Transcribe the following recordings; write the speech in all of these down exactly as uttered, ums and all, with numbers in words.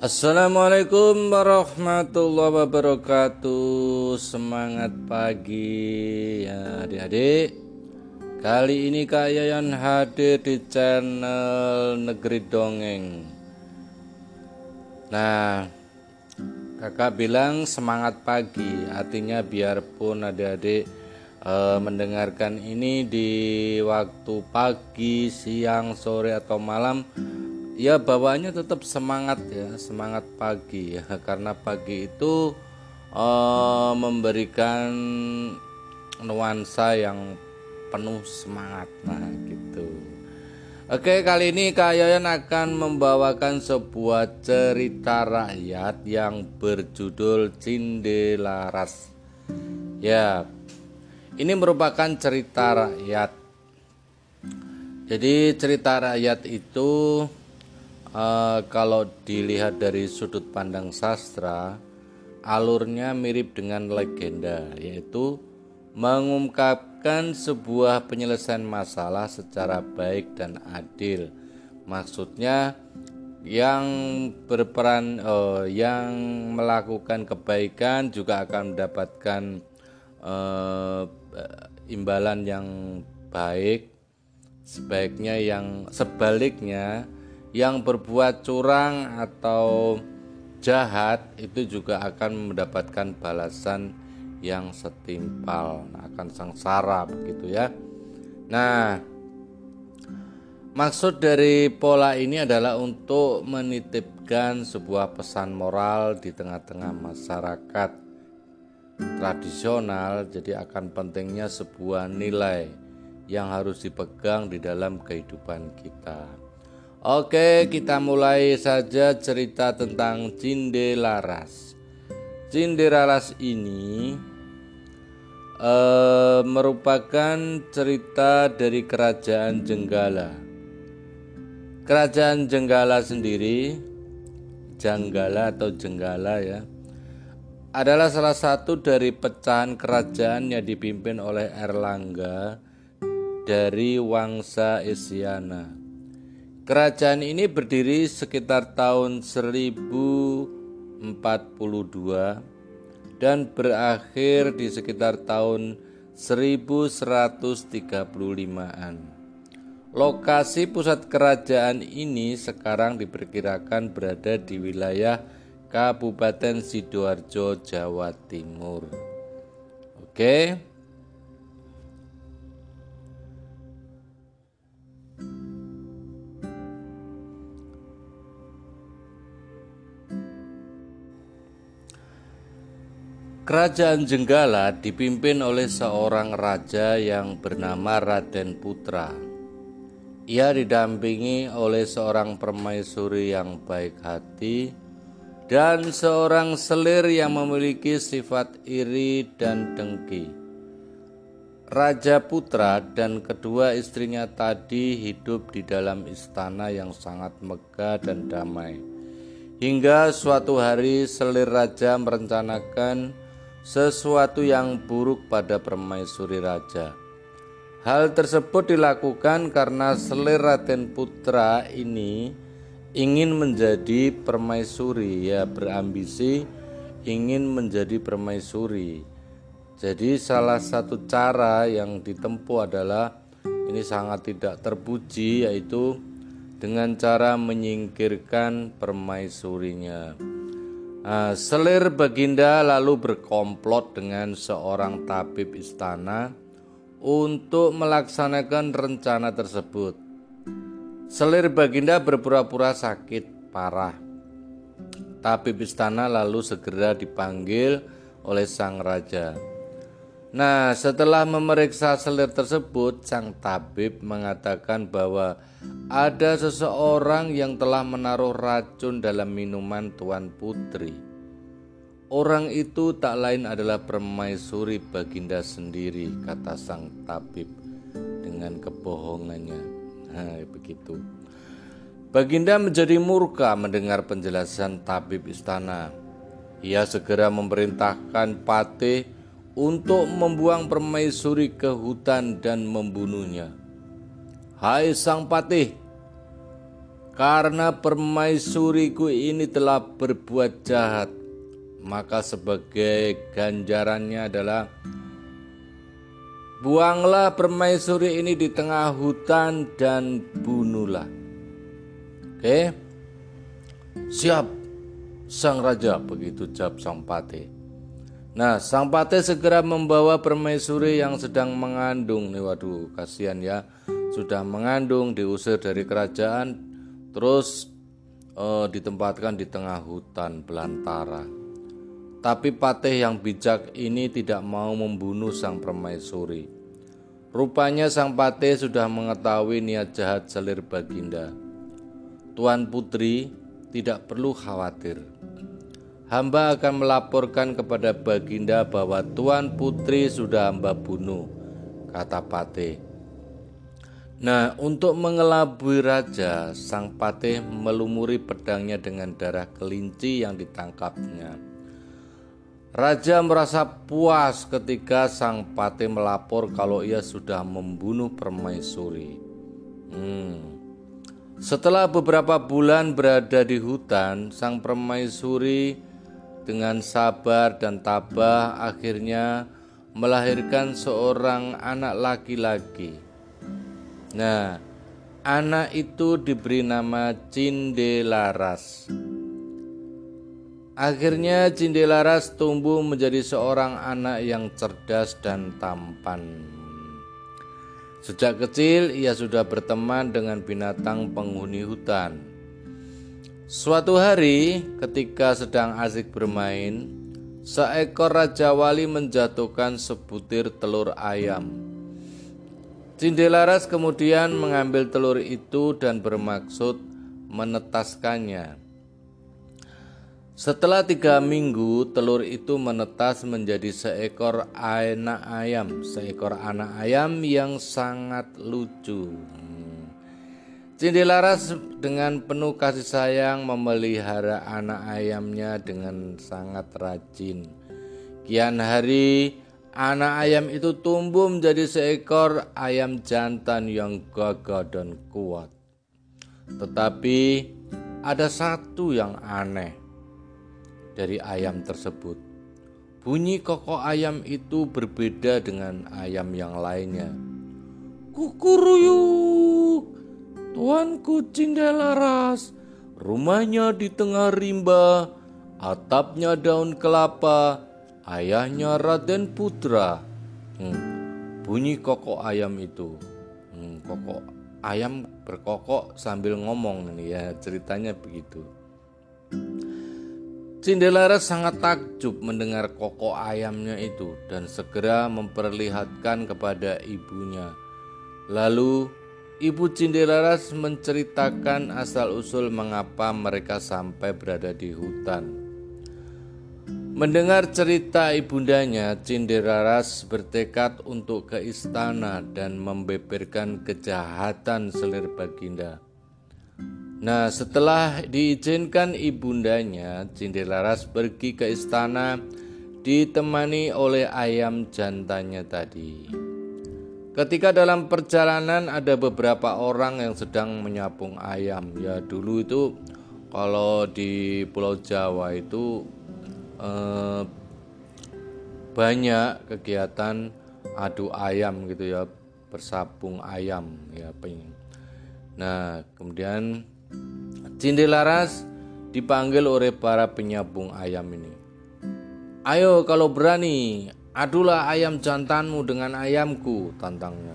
Assalamualaikum warahmatullahi wabarakatuh. Semangat pagi ya adik-adik. Kali ini Kak Yayan hadir di channel Negeri Dongeng. Nah, kakak bilang semangat pagi, artinya biarpun adik-adik eh, mendengarkan ini di waktu pagi, siang, sore atau malam, ya bawaannya tetap semangat ya, semangat pagi ya, karena pagi itu uh, memberikan nuansa yang penuh semangat. Nah gitu. Oke, kali ini Kak Yayan akan membawakan sebuah cerita rakyat yang berjudul Cindelaras. Ya, ini merupakan cerita rakyat. Jadi cerita rakyat itu Uh, kalau dilihat dari sudut pandang sastra, alurnya mirip dengan legenda, yaitu mengungkapkan sebuah penyelesaian masalah secara baik dan adil. Maksudnya yang berperan, uh, yang melakukan kebaikan juga akan mendapatkan uh, imbalan yang baik. Sebaiknya yang sebaliknya, yang berbuat curang atau jahat itu juga akan mendapatkan balasan yang setimpal, nah, akan sengsara begitu ya. Nah, maksud dari pola ini adalah untuk menitipkan sebuah pesan moral di tengah-tengah masyarakat tradisional. Jadi akan pentingnya sebuah nilai yang harus dipegang di dalam kehidupan kita. Oke, kita mulai saja cerita tentang Cindelaras. Cindelaras ini eh, merupakan cerita dari Kerajaan Jenggala. Kerajaan Jenggala sendiri, Janggala atau Jenggala ya, adalah salah satu dari pecahan kerajaan yang dipimpin oleh Erlangga dari Wangsa Isyana. Kerajaan ini berdiri sekitar tahun seribu empat puluh dua dan berakhir di sekitar tahun seribu seratus tiga puluh lima-an. Lokasi pusat kerajaan ini sekarang diperkirakan berada di wilayah Kabupaten Sidoarjo, Jawa Timur. Oke. Kerajaan Jenggala dipimpin oleh seorang raja yang bernama Raden Putra. Ia didampingi oleh seorang permaisuri yang baik hati dan seorang selir yang memiliki sifat iri dan dengki. Raja Putra dan kedua istrinya tadi hidup di dalam istana yang sangat megah dan damai. Hingga suatu hari selir raja merencanakan sesuatu yang buruk pada permaisuri raja. Hal tersebut dilakukan karena selir Raden Putra ini ingin menjadi permaisuri, ya berambisi ingin menjadi permaisuri. Jadi salah satu cara yang ditempuh adalah, ini sangat tidak terpuji, yaitu dengan cara menyingkirkan permaisurinya. Nah, selir Baginda lalu berkomplot dengan seorang tabib istana untuk melaksanakan rencana tersebut. Selir Baginda berpura-pura sakit parah. Tabib istana lalu segera dipanggil oleh sang raja. Nah, setelah memeriksa selir tersebut, sang tabib mengatakan bahwa ada seseorang yang telah menaruh racun dalam minuman Tuan Putri. Orang itu tak lain adalah permaisuri Baginda sendiri, kata sang tabib dengan kebohongannya. Nah, begitu. Baginda menjadi murka mendengar penjelasan tabib istana. Ia segera memerintahkan patih untuk membuang permaisuri ke hutan dan membunuhnya. Hai sang patih, karena permaisuriku ini telah berbuat jahat, maka sebagai ganjarannya adalah buanglah permaisuri ini di tengah hutan dan bunuhlah. Oke, siap sang raja, begitu jawab sang patih. Nah, sang patih segera membawa permaisuri yang sedang mengandung. Nih, waduh, kasihan ya, sudah mengandung, diusir dari kerajaan, terus eh, ditempatkan di tengah hutan belantara. Tapi patih yang bijak ini tidak mau membunuh sang permaisuri. Rupanya sang patih sudah mengetahui niat jahat selir Baginda. Tuan Putri tidak perlu khawatir. Hamba akan melaporkan kepada Baginda bahwa Tuan Putri sudah hamba bunuh, kata patih. Nah, untuk mengelabui raja, sang patih melumuri pedangnya dengan darah kelinci yang ditangkapnya. Raja merasa puas ketika sang patih melapor kalau ia sudah membunuh permaisuri. Hmm. Setelah beberapa bulan berada di hutan, sang permaisuri dengan sabar dan tabah akhirnya melahirkan seorang anak laki-laki. Nah, anak itu diberi nama Cindelaras. Akhirnya Cindelaras tumbuh menjadi seorang anak yang cerdas dan tampan. Sejak kecil ia sudah berteman dengan binatang penghuni hutan. Suatu hari ketika sedang asik bermain, seekor Raja Wali menjatuhkan sebutir telur ayam. Cindelaras kemudian mengambil telur itu dan bermaksud menetaskannya. Setelah tiga minggu, telur itu menetas menjadi seekor anak ayam, seekor anak ayam yang sangat lucu. Cindelaras dengan penuh kasih sayang memelihara anak ayamnya dengan sangat rajin. Kian hari, anak ayam itu tumbuh menjadi seekor ayam jantan yang gagah dan kuat. Tetapi ada satu yang aneh dari ayam tersebut. Bunyi kokok ayam itu berbeda dengan ayam yang lainnya. Kukuruyuk, Tuanku Cindelaras, rumahnya di tengah rimba, atapnya daun kelapa, ayahnya Raden Putra. Hmm, bunyi kokok ayam itu. Hmm, kokok ayam berkokok sambil ngomong nih ya, ceritanya begitu. Cindelaras sangat takjub mendengar kokok ayamnya itu dan segera memperlihatkan kepada ibunya. Lalu Ibu Cindelaras menceritakan asal-usul mengapa mereka sampai berada di hutan. Mendengar cerita ibundanya, Cindelaras bertekad untuk ke istana dan membeberkan kejahatan selir Baginda. Nah, setelah diizinkan ibundanya, Cindelaras pergi ke istana ditemani oleh ayam jantannya tadi. Ketika dalam perjalanan ada beberapa orang yang sedang menyapung ayam. Ya dulu itu kalau di Pulau Jawa itu eh, banyak kegiatan adu ayam gitu ya, bersapung ayam ya. Nah, kemudian Cindelaras dipanggil oleh para penyapung ayam ini. Ayo kalau berani, adulah ayam jantanmu dengan ayamku, tantangnya.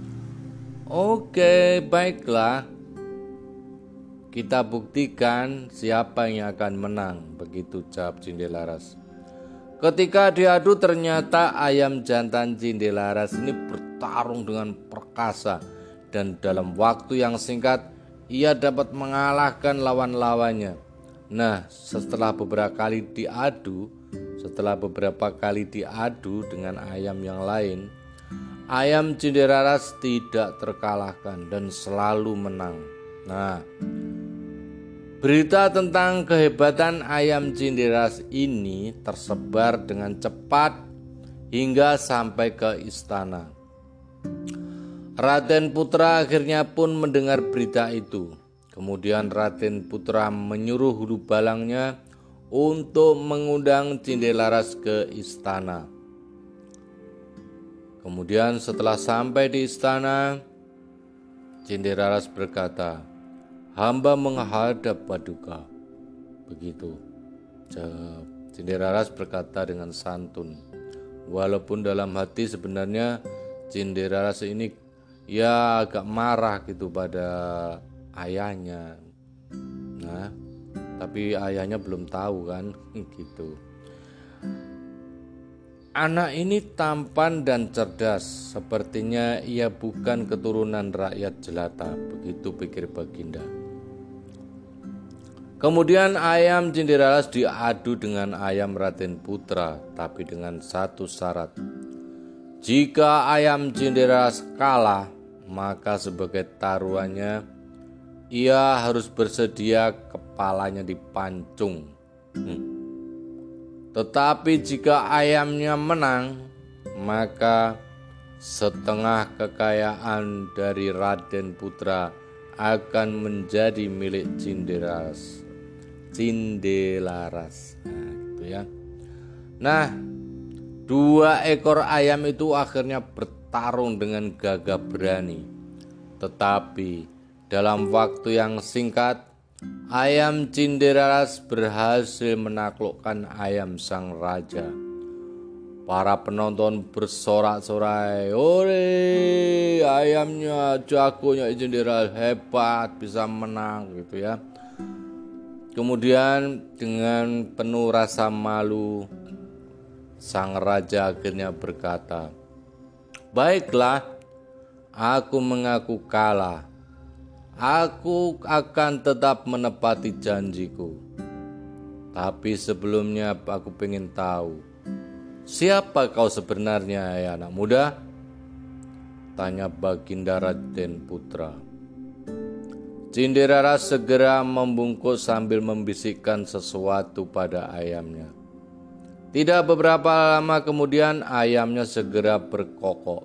Oke, baiklah. Kita buktikan siapa yang akan menang, begitu jawab Cindelaras. Ketika diadu ternyata ayam jantan Cindelaras ini bertarung dengan perkasa dan dalam waktu yang singkat ia dapat mengalahkan lawan-lawannya. Nah, setelah beberapa kali diadu, Setelah beberapa kali diadu dengan ayam yang lain, ayam Cindelaras tidak terkalahkan dan selalu menang. Nah, berita tentang kehebatan ayam Cindelaras ini tersebar dengan cepat hingga sampai ke istana. Raden Putra akhirnya pun mendengar berita itu. Kemudian Raden Putra menyuruh hulu balangnya untuk mengundang Cindelaras ke istana. Kemudian setelah sampai di istana, Cindelaras berkata, "Hamba menghadap Paduka." Begitu. Cindelaras berkata dengan santun. Walaupun dalam hati sebenarnya Cindelaras ini ya agak marah gitu pada ayahnya. Nah, tapi ayahnya belum tahu kan gitu. Anak ini tampan dan cerdas, sepertinya ia bukan keturunan rakyat jelata, begitu pikir Baginda. Kemudian ayam Cindelaras diadu dengan ayam Raden Putra, tapi dengan satu syarat. Jika ayam Cindelaras kalah, maka sebagai taruhannya ia harus bersedia kepalanya dipancung. Hmm. Tetapi jika ayamnya menang, maka setengah kekayaan dari Raden Putra akan menjadi milik Cindelaras. Cindelaras. Nah, gitu ya. Nah, dua ekor ayam itu akhirnya bertarung dengan gagah berani. Tetapi dalam waktu yang singkat, ayam Cindelaras berhasil menaklukkan ayam sang raja. Para penonton bersorak-sorai, "Ore, ayamnya jagonya Cindelaras hebat, bisa menang," gitu ya. Kemudian dengan penuh rasa malu, sang raja akhirnya berkata, "Baiklah, aku mengaku kalah. Aku akan tetap menepati janjiku. Tapi sebelumnya aku ingin tahu, siapa kau sebenarnya, ya anak muda?" tanya Baginda Raden Putra. Cindelaras segera membungkuk sambil membisikkan sesuatu pada ayamnya. Tidak beberapa lama kemudian ayamnya segera berkokok.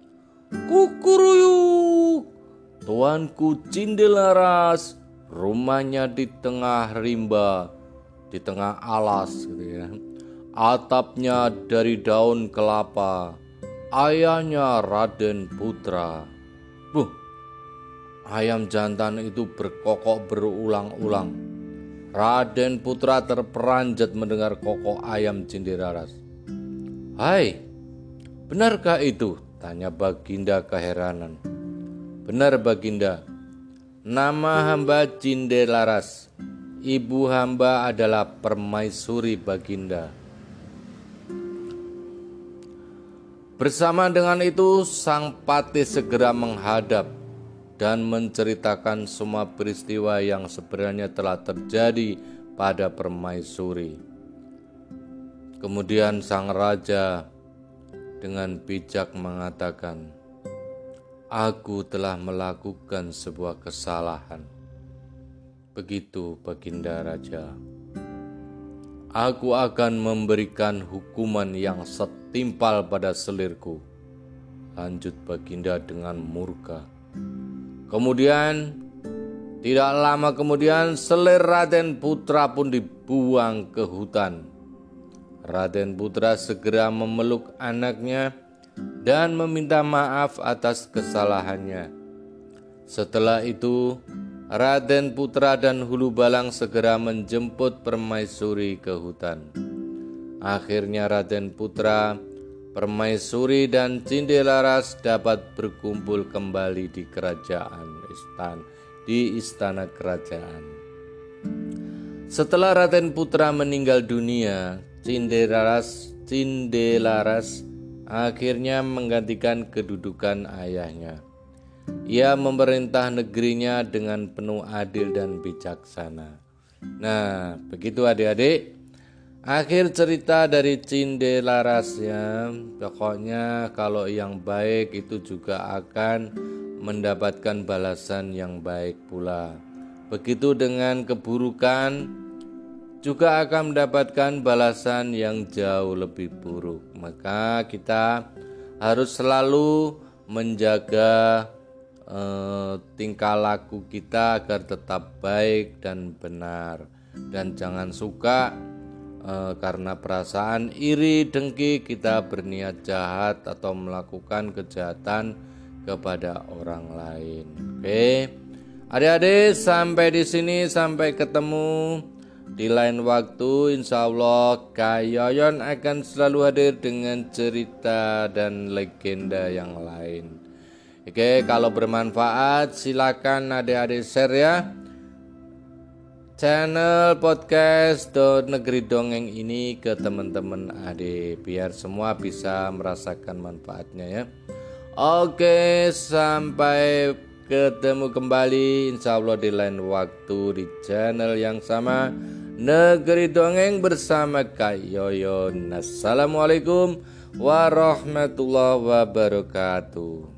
"Kukuruyuk, Tuanku Cindelaras, rumahnya di tengah rimba, di tengah alas gitu ya. Atapnya dari daun kelapa, ayahnya Raden Putra." Buh, ayam jantan itu berkokok berulang-ulang. Raden Putra terperanjat mendengar kokok ayam Cindelaras. "Hai, benarkah itu?" tanya Baginda keheranan. "Benar Baginda, nama hamba Cindelaras. Ibu hamba adalah Permaisuri Baginda." Bersama dengan itu, sang patih segera menghadap dan menceritakan semua peristiwa yang sebenarnya telah terjadi pada Permaisuri. Kemudian sang raja dengan bijak mengatakan, "Aku telah melakukan sebuah kesalahan. Begitu Baginda Raja. Aku akan memberikan hukuman yang setimpal pada selirku," lanjut Baginda dengan murka. Kemudian, tidak lama kemudian selir Raden Putra pun dibuang ke hutan. Raden Putra segera memeluk anaknya dan meminta maaf atas kesalahannya. Setelah itu, Raden Putra dan hulu balang segera menjemput Permaisuri ke hutan. Akhirnya Raden Putra, Permaisuri dan Cindelaras dapat berkumpul kembali di kerajaan istana, di istana kerajaan. Setelah Raden Putra meninggal dunia, Cindelaras, Cindelaras akhirnya menggantikan kedudukan ayahnya. Ia memerintah negerinya dengan penuh adil dan bijaksana. Nah, begitu adik-adik. Akhir cerita dari Cindelaras ya. Pokoknya kalau yang baik itu juga akan mendapatkan balasan yang baik pula. Begitu dengan keburukan juga akan mendapatkan balasan yang jauh lebih buruk. Maka kita harus selalu menjaga eh, tingkah laku kita agar tetap baik dan benar, dan jangan suka eh, karena perasaan iri dengki kita berniat jahat atau melakukan kejahatan kepada orang lain. Oke, adik-adik, sampai di sini, sampai ketemu di lain waktu. Insya Allah Kak Yoyon akan selalu hadir dengan cerita dan legenda yang lain. Oke, kalau bermanfaat silakan adik-adik share ya channel podcast Negeri Dongeng ini ke teman-teman adik, biar semua bisa merasakan manfaatnya ya. Oke, sampai ketemu kembali insya Allah di lain waktu di channel yang sama, Negeri Dongeng bersama Kak Yoyon. Assalamualaikum warahmatullahi wabarakatuh.